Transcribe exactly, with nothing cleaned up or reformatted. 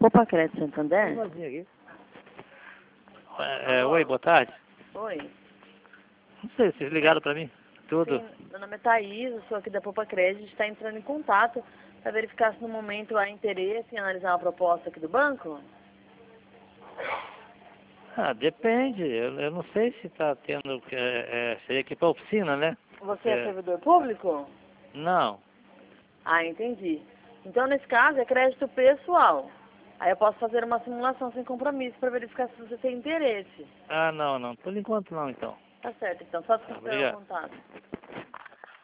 Poupa Crédito Santander? É, é, oi, boa tarde. Oi. Não sei, vocês ligaram pra mim? Tudo? Sim, meu nome é Thaís, eu sou aqui da Poupa Crédito, a gente está entrando em contato para verificar se no momento há interesse em analisar uma proposta aqui do banco. Ah, depende. Eu, eu não sei se tá tendo... É, é, seria aqui pra oficina, né? Você é, É. servidor público? Não. Ah, entendi. Então, nesse caso, é crédito pessoal. Aí eu posso fazer uma simulação sem compromisso para verificar se você tem interesse. Ah, não, não. Por enquanto não, então. Tá certo, então. Só Tá, desconsiderar o obrigado. contato.